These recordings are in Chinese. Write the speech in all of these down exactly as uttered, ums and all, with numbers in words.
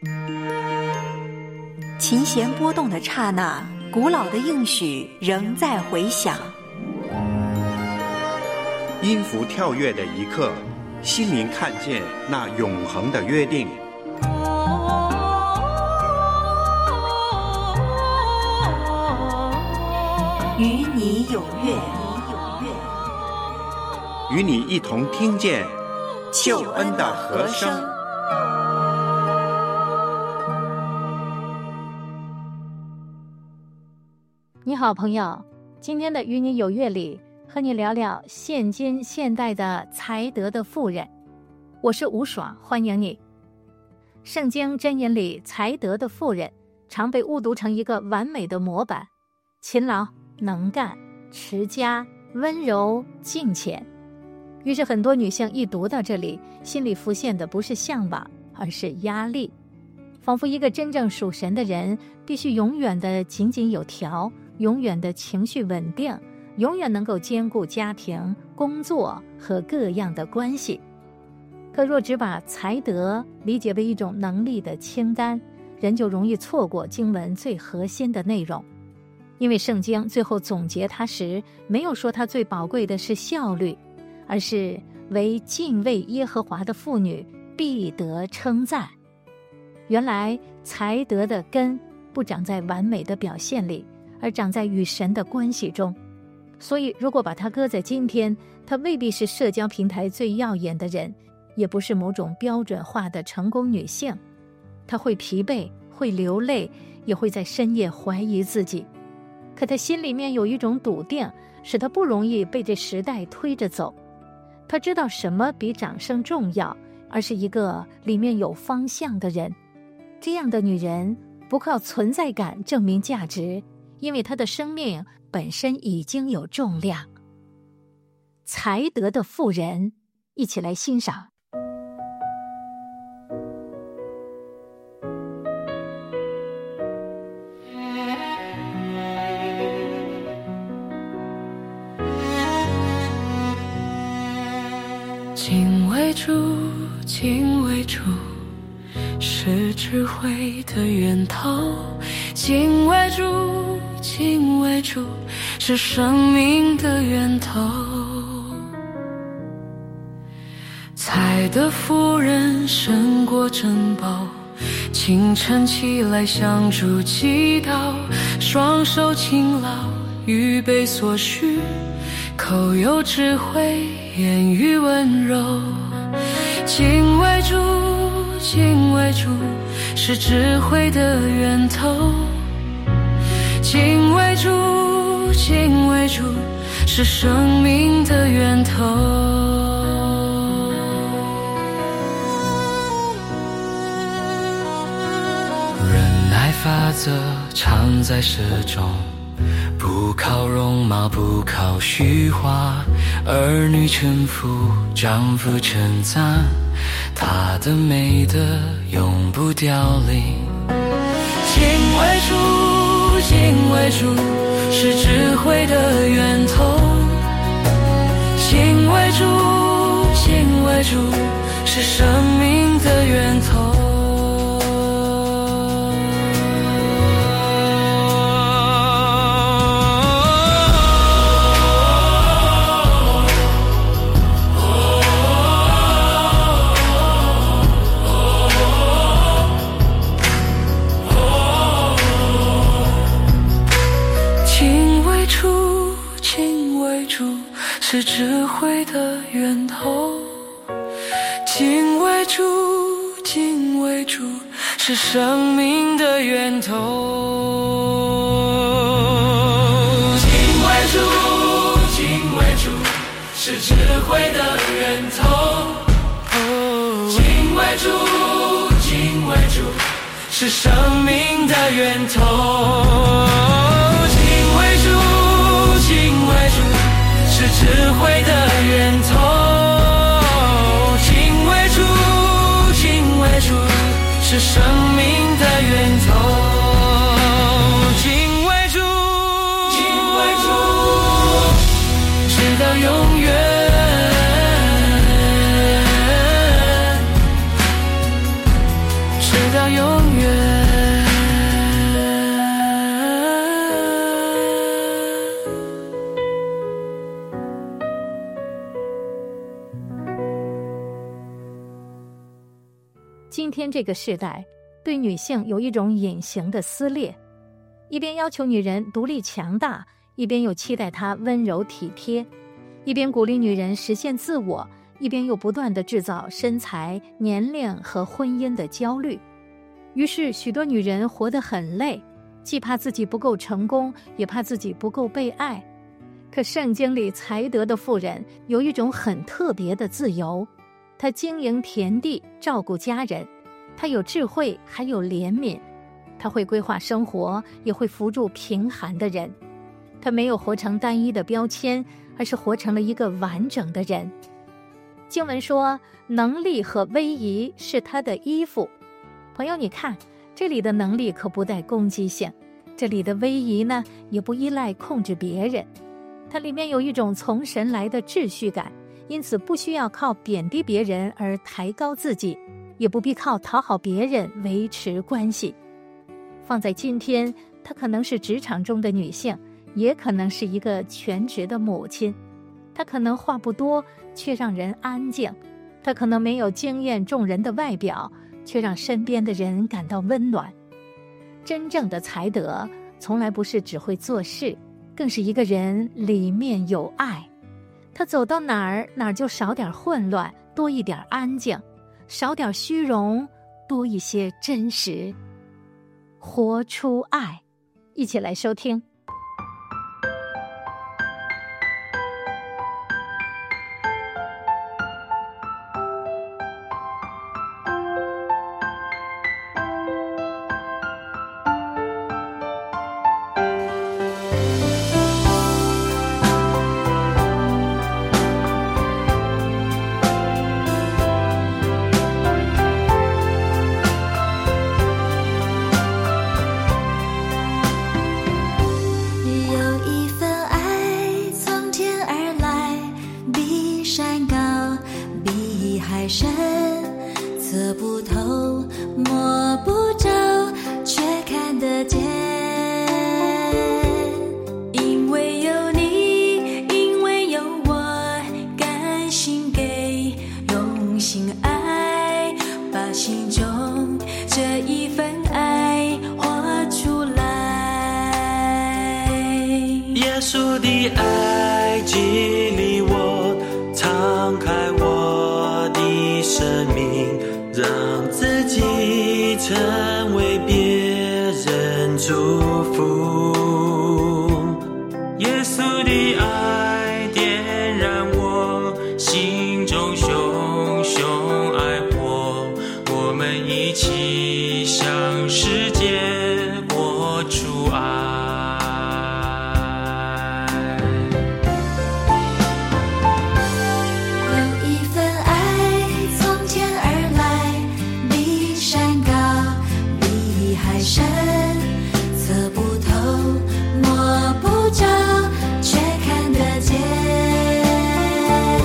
琴弦波动的刹那，古老的应许仍在回响。 音符跳跃的一刻，心灵看见那永恒的约定。 与你有约， 与你一同听见救恩的和声。 你好，朋友，今天的与你有约里，和你聊聊现今现代的才德的妇人。我是吴爽，欢迎你。圣经箴言里才德的妇人常被误读成一个完美的模板，勤劳、能干、持家、温柔、敬虔。于是很多女性一读到这里，心里浮现的不是向往，而是压力，仿佛一个真正属神的人必须永远的井井有条，永远的情绪稳定，永远能够兼顾家庭、工作和各样的关系。可若只把才德理解为一种能力的清单，人就容易错过经文最核心的内容。因为圣经最后总结它时，没有说它最宝贵的是效率，而是为敬畏耶和华的妇女必得称赞。原来才德的根不长在完美的表现里，而长在与神的关系中。所以如果把它搁在今天，它未必是社交平台最耀眼的人，也不是某种标准化的成功女性。她会疲惫，会流泪，也会在深夜怀疑自己。可她心里面有一种笃定，使她不容易被这时代推着走。她知道什么比掌声重要，而是一个里面有方向的人。这样的女人不靠存在感证明价值，因为她的生命本身已经有重量。才德的妇人，一起来欣赏。 敬畏主，敬畏主，是智慧的源头。敬畏主，敬畏主，是生命的源头。才德妇人胜过珍宝，清晨起来向主祈祷，双手勤劳，预备所需，口有智慧，言语温柔。敬畏主，敬畏主，是智慧的源头。敬畏主，敬畏主，是生命的源头。忍耐法则常在诗中，不靠容貌，不靠虚华，儿女臣服，丈夫称赞，他的美德永不凋零。敬畏主，敬畏主，是智慧的源头。敬畏主，敬畏主，是生命的源头。是智慧的源头。敬畏主，敬畏主，是生命的源头。敬畏主，敬畏主，是智慧的源头。敬畏主，敬畏主，是生命的源头。敬畏主，敬畏主，是智慧的源头。敬畏主，敬畏主，是生命的源头。敬畏主，敬畏主，直到永远，直到永远。 今天这个时代对女性有一种隐形的撕裂，一边要求女人独立强大，一边又期待她温柔体贴，一边鼓励女人实现自我，一边又不断地制造身材、年龄和婚姻的焦虑。于是许多女人活得很累，既怕自己不够成功，也怕自己不够被爱。可圣经里才德的妇人有一种很特别的自由，她经营田地，照顾家人，她有智慧，还有怜悯，她会规划生活，也会扶助贫寒的人。她没有活成单一的标签，而是活成了一个完整的人。经文说，能力和威仪是她的衣服。朋友，你看，这里的能力可不带攻击性，这里的威仪呢，也不依赖控制别人。它里面有一种从神来的秩序感，因此不需要靠贬低别人而抬高自己，也不必靠讨好别人维持关系。放在今天，她可能是职场中的女性，也可能是一个全职的母亲。她可能话不多，却让人安静；她可能没有惊艳众人的外表，却让身边的人感到温暖。真正的才德，从来不是只会做事，更是一个人里面有爱。他走到哪儿，哪儿就少点混乱，多一点安静；少点虚荣，多一些真实。活出爱，一起来收听。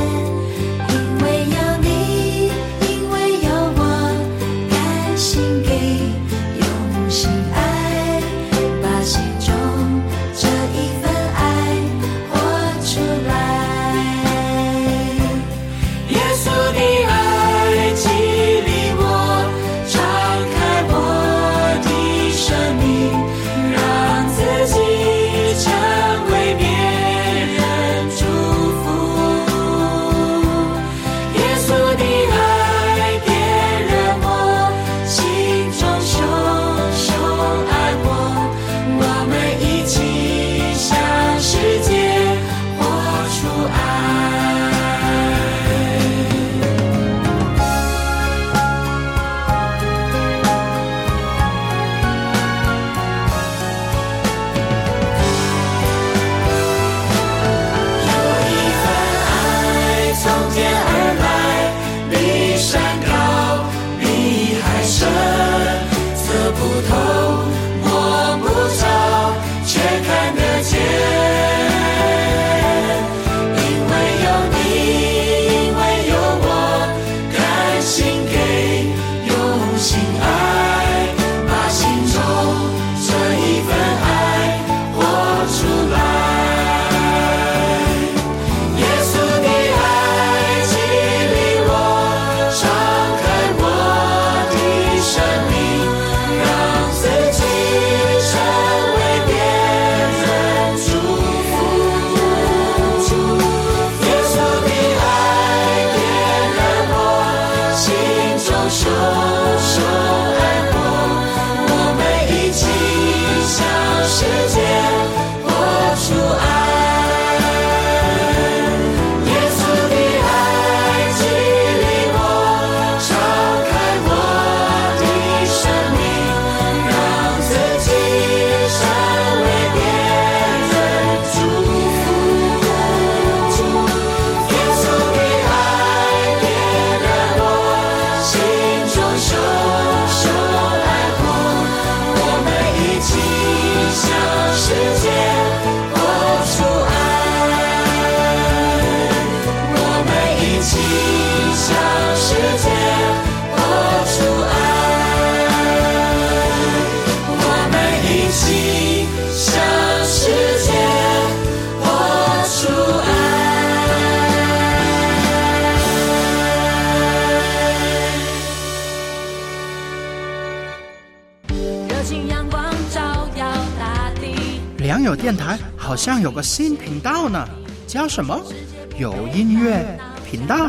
因为有你，因为有我，甘心给手手爱我，我们一起向世界播出爱。耶稣的爱激励我，敞开我的生命，让自己成为别人祝福。耶稣的爱点燃我心中手手爱火，我们一起向世界播出爱，我们一起向世界播出爱，我们一起向世界播出爱。热情阳光照耀大地。 良友电台好像有个新频道呢，叫什么？有音乐频道。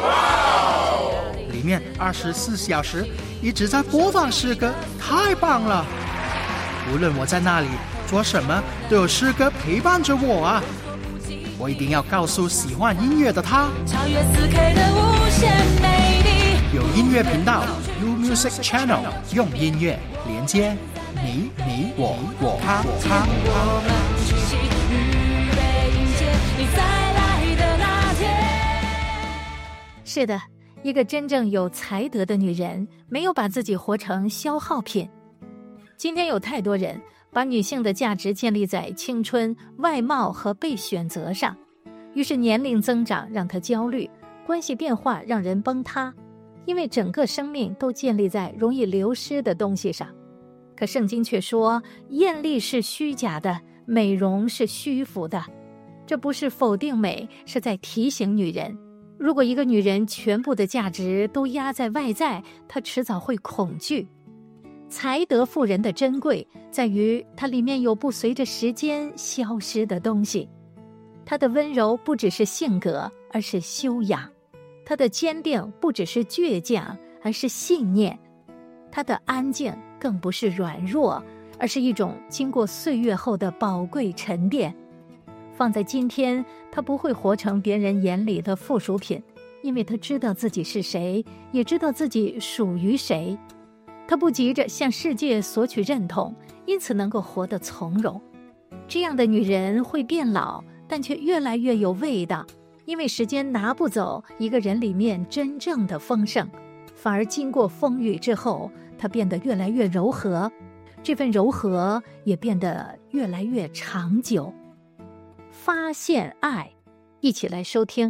里面二十四小时一直在播放诗歌，太棒了！无论我在那里做什么，都有诗歌陪伴着我啊！我一定要告诉喜欢音乐的他， 超越四 K 的无限美丽。 有音乐频道 U Music Channel， 用音乐连接你你我我他他我们一起预备迎接你再来的那天。 是的，一个真正有才德的女人，没有把自己活成消耗品。今天有太多人把女性的价值建立在青春、外貌和被选择上，于是年龄增长让她焦虑，关系变化让人崩塌，因为整个生命都建立在容易流失的东西上。可圣经却说，艳丽是虚假的，美容是虚浮的。这不是否定美，是在提醒女人，如果一个女人全部的价值都压在外在，她迟早会恐惧。才德妇人的珍贵在于它里面有不随着时间消失的东西。她的温柔不只是性格，而是修养；她的坚定不只是倔强，而是信念；她的安静更不是软弱，而是一种经过岁月后的宝贵沉淀。放在今天，她不会活成别人眼里的附属品，因为她知道自己是谁，也知道自己属于谁。她不急着向世界索取认同，因此能够活得从容。这样的女人会变老，但却越来越有味道，因为时间拿不走一个人里面真正的丰盛，反而经过风雨之后，她变得越来越柔和，这份柔和也变得越来越长久。发现爱，一起来收听。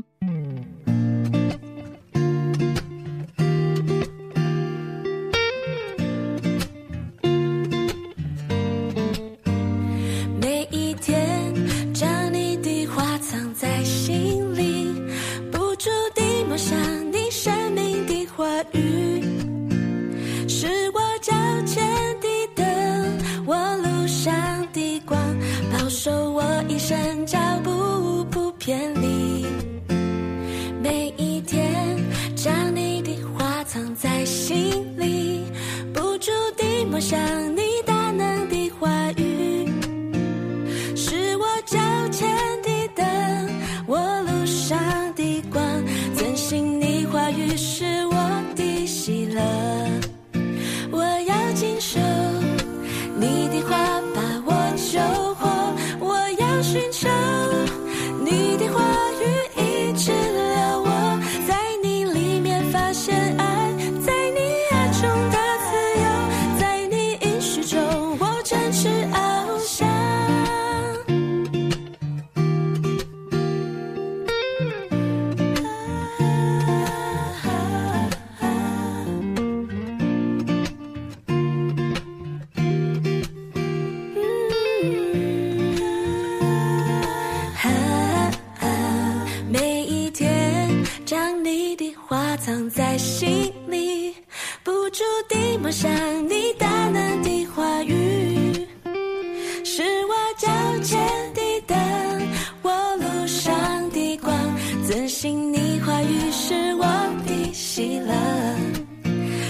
每一天将你的话藏在心里，不住地默想你生命的话语，是我脚前的灯，我路上的光，保守我一生脚步不偏离。每一天将你的话藏在心里，不住地默想你大能的话语，是我脚前的灯，我路上的光，遵行你话语是我的喜乐。我要谨守你的话，把我救活，我要寻求你的话语，一直留我在你里面发现爱，在你爱中的自由，在你应许中我真是翱翔。每一天将你的话藏在心里，不住地默想你大能的话语，是我脚前的灯，我路上的光，遵行你话语是我的喜乐。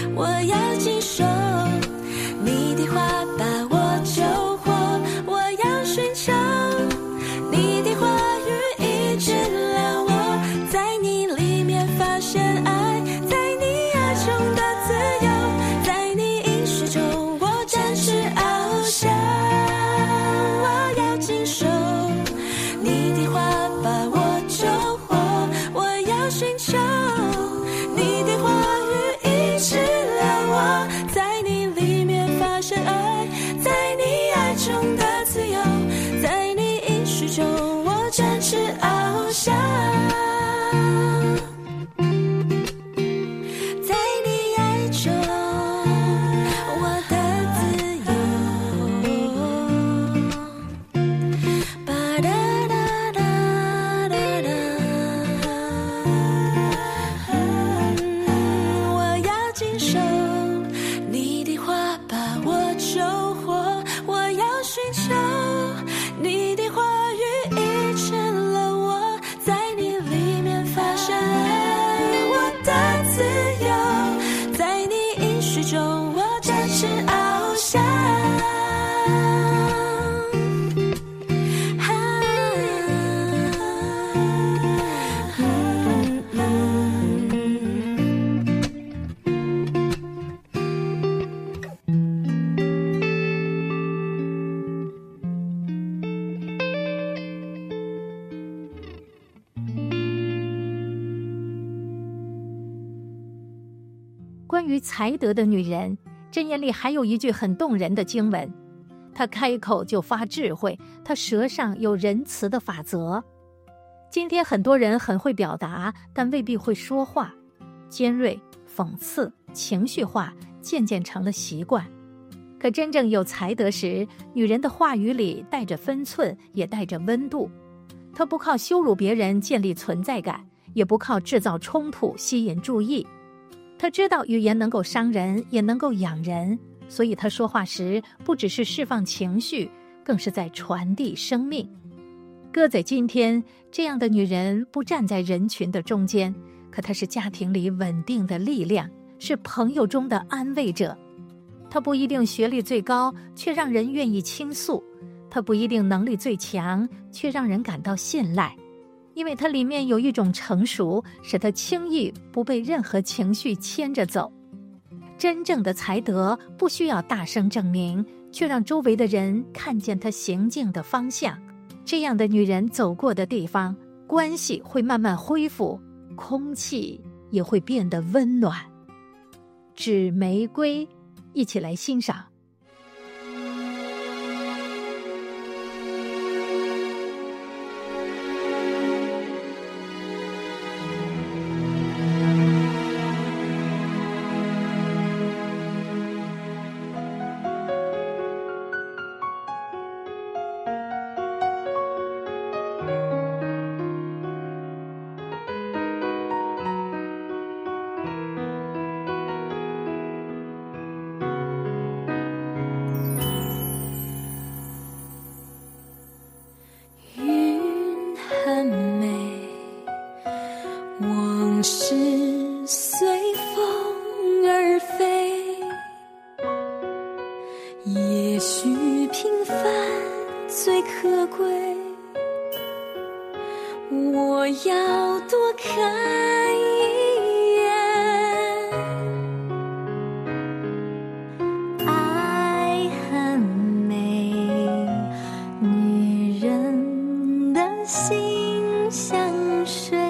关于才德的女人，箴言里还有一句很动人的经文，她开口就发智慧，她舌上有仁慈的法则。今天很多人很会表达，但未必会说话，尖锐、讽刺、情绪化渐渐成了习惯。可真正有才德时，女人的话语里带着分寸，也带着温度。她不靠羞辱别人建立存在感，也不靠制造冲突吸引注意。她知道语言能够伤人，也能够养人，所以她说话时不只是释放情绪，更是在传递生命。搁在今天，这样的女人不站在人群的中间，可她是家庭里稳定的力量，是朋友中的安慰者。她不一定学历最高，却让人愿意倾诉；她不一定能力最强，却让人感到信赖。因为她里面有一种成熟，使她轻易不被任何情绪牵着走。真正的才德不需要大声证明，却让周围的人看见她行径的方向。这样的女人走过的地方，关系会慢慢恢复，空气也会变得温暖。纸玫瑰，一起来欣赏。 往事随风而飞，也许平凡最可贵，我要多看一眼。爱很美，女人的心像水，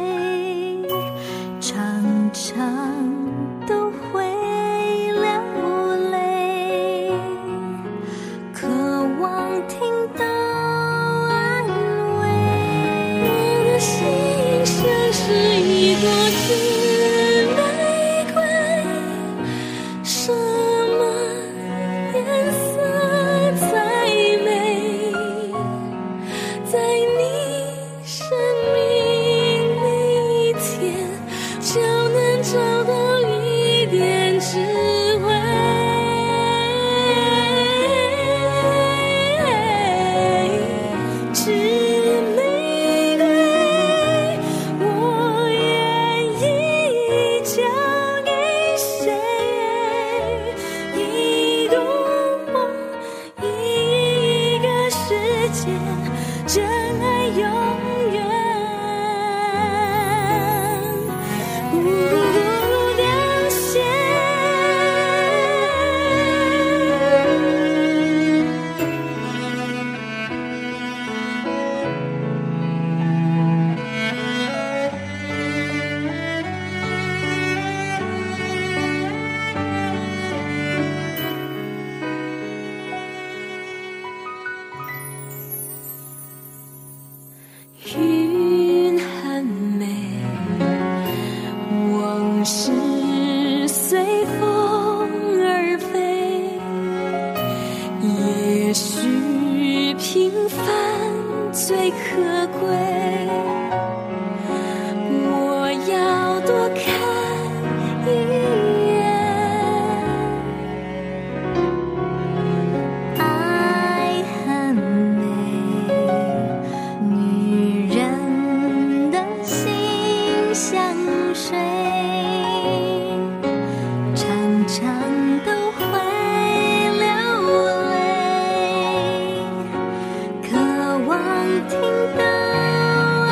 常常都会流泪，渴望听到安慰。我的心像是一朵紫玫瑰，什么颜色最美，在你生命每一天就能找到一点智慧。纸玫瑰，我愿意交给谁？一朵梦，一个世界，真爱永远不凋谢。云很美，往事随风而飞，也许平凡最可贵，我要多看一眼。爱很美，女人的心像水，常常都会流泪，渴望听到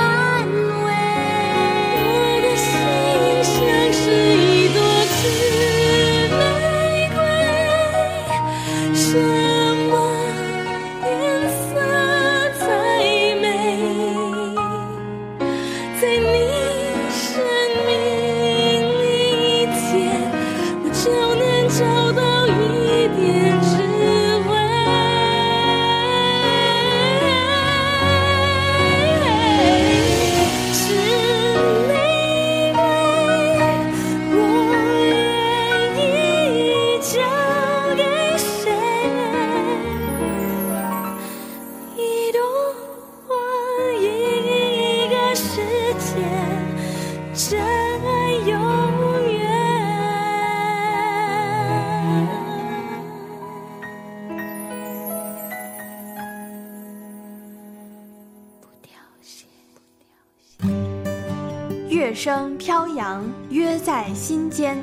声飘扬，约在心间。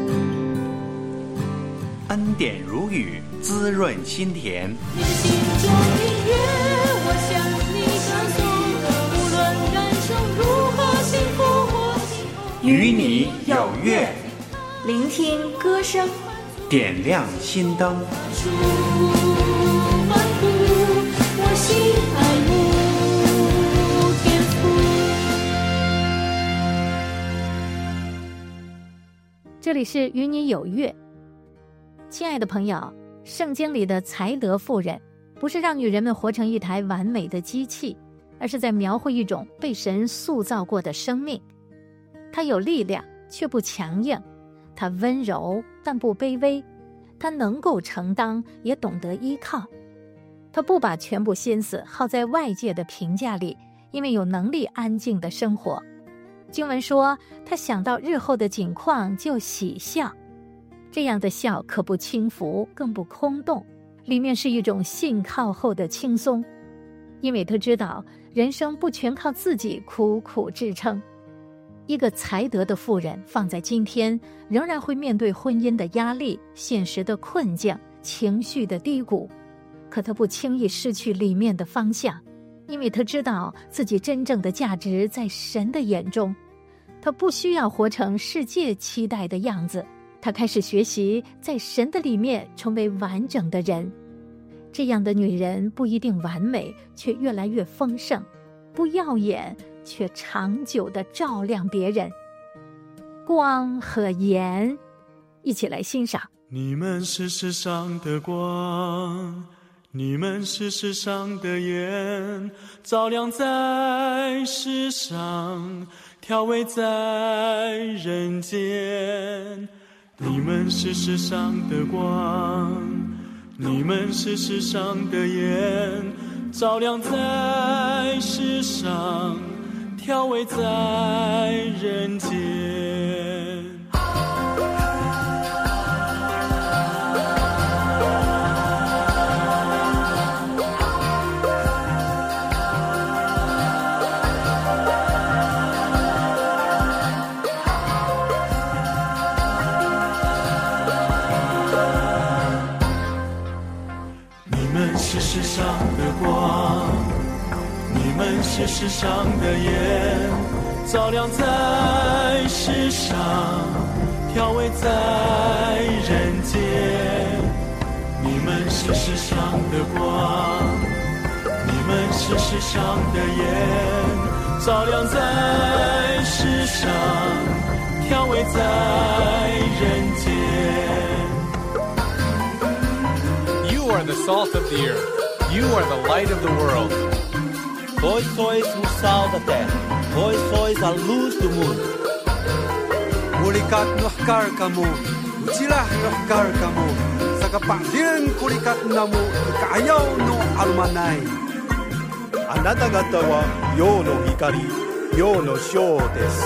恩典如雨，滋润心田。 你心中音乐，我向你唱颂，无论人生如何幸福或幸福， 与你有约， 聆听歌声， 点亮心灯。 我心爱慕天父。 这里是与你有约。亲爱的朋友，圣经里的才德妇人不是让女人们活成一台完美的机器，而是在描绘一种被神塑造过的生命。她有力量却不强硬，她温柔但不卑微，她能够承担也懂得依靠。她不把全部心思耗在外界的评价里，因为有能力安静的生活。经文说，她想到日后的景况就喜笑。这样的笑可不轻浮，更不空洞，里面是一种信靠后的轻松。因为她知道人生不全靠自己苦苦支撑。一个才德的妇人放在今天，仍然会面对婚姻的压力、现实的困境、情绪的低谷，可她不轻易失去里面的方向，因为她知道自己真正的价值在神的眼中。她不需要活成世界期待的样子，她开始学习在神的里面成为完整的人。这样的女人不一定完美，却越来越丰盛；不耀眼，却长久地照亮别人。光和盐，一起来欣赏。 你们是世上的光，你们是世上的盐，照亮在世上，调味在人间。你们是世上的光，你们是世上的盐，照亮在世上，调味在人间。世上的光，你们是世上的盐，照亮在世上，调味在人间。你们是世上的光，你们是世上的盐，照亮在世上，调味在人间。 You are the salt of the earth. You are the light of the world. Vós sois o sal da terra. Vós sois a luz do mundo. Kulikat nuhkar kamu, ucilah nuhkar kamu. Sakapangin kulikat namu, kaayaw no almanay. Anata gata wa you no hikari, you no shou desu.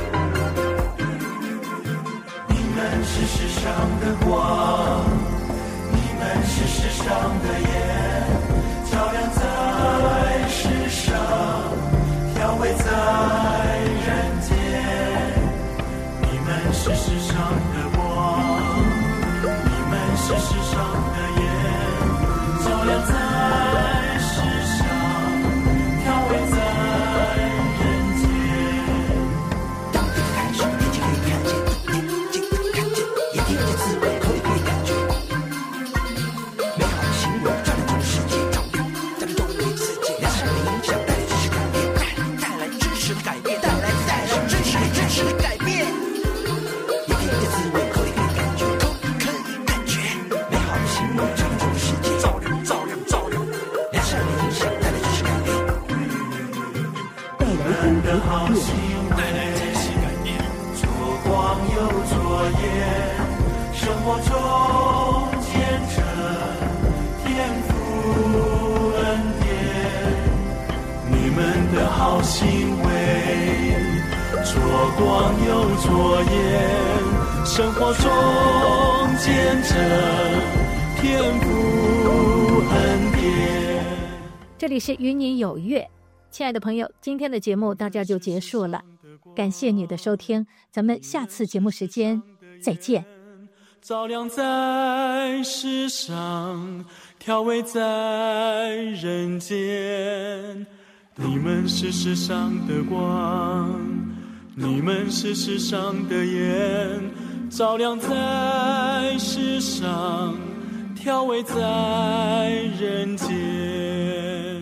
你们是世上的光，你们是世上的盐，照亮在世上，调味在人间。你们是世上的光，你们是世上的盐，照亮在世上，调味在人间。 当你开始眼睛可以看见，眼睛可以看见，也听见滋味，口里可以感觉。美好的行为照亮这个世界，照亮照亮周围世界，良善的影响带来知识改变，带来知识的改变，带来带来知识知识的改变。也听见滋味，口里可以感觉，口里可以感觉。美好的行为照亮这个世界，照亮照亮照亮，良善的影响带来知识改变，带来的好行为，知识改变。 做光又做盐，生活中见证天父恩典。你们的好行为，做光又做盐，生活中见证天父恩典。 这里是与你有约，亲爱的朋友，今天的节目到这儿就结束了。 感谢你的收听，咱们下次节目时间再见。 照亮在世上，调味在人间。你们是世上的光，你们是世上的盐，照亮在世上，调味在人间。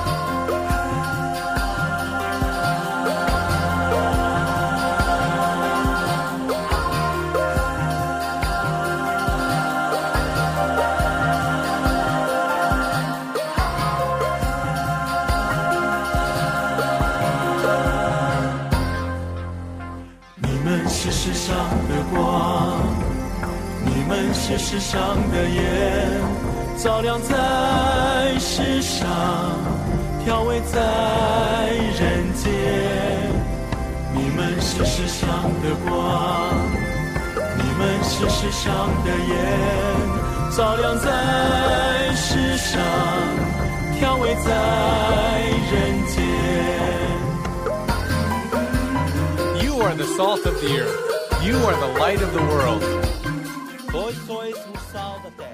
是世上的光，你们是世上的盐，照亮在世上，调味在人间。你们是世上的光，你们是世上的盐，照亮在世上，调味在人间。 You are the salt of the earth. You are the light of the world. Vós sois o sal da terra.